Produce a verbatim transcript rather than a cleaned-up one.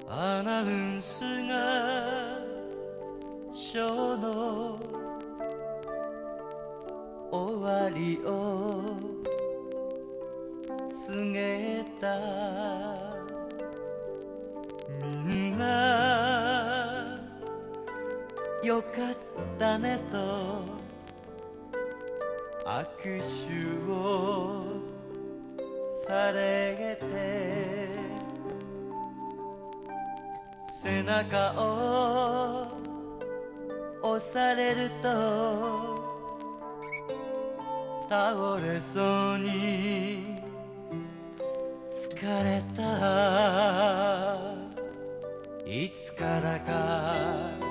アナウンスがショーの終わりを告げた。みんなよかったねと握手をされて、背中を押されると倒れそうに疲れた。いつからか